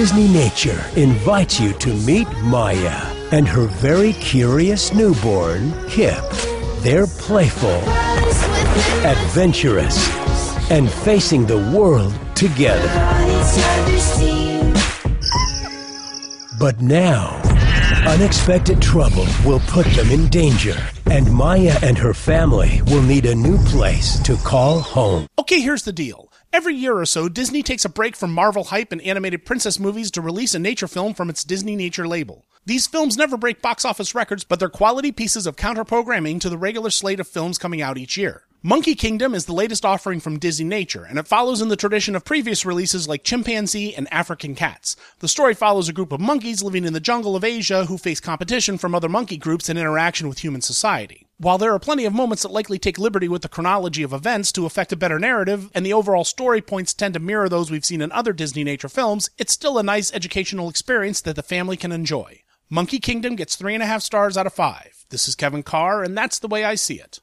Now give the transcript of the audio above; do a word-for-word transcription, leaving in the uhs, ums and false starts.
Disney Nature invites you to meet Maya and her very curious newborn, Kip. They're playful, adventurous, and facing the world together. But now, unexpected trouble will put them in danger, and Maya and her family will need a new place to call home. Okay, here's the deal. Every year or so, Disney takes a break from Marvel hype and animated princess movies to release a nature film from its Disney Nature label. These films never break box office records, but they're quality pieces of counter-programming to the regular slate of films coming out each year. Monkey Kingdom is the latest offering from Disney Nature, and it follows in the tradition of previous releases like Chimpanzee and African Cats. The story follows a group of monkeys living in the jungle of Asia who face competition from other monkey groups and interaction with human society. While there are plenty of moments that likely take liberty with the chronology of events to affect a better narrative, and the overall story points tend to mirror those we've seen in other Disney Nature films, it's still a nice educational experience that the family can enjoy. Monkey Kingdom gets three and a half stars out of five. This is Kevin Carr, and that's the way I see it.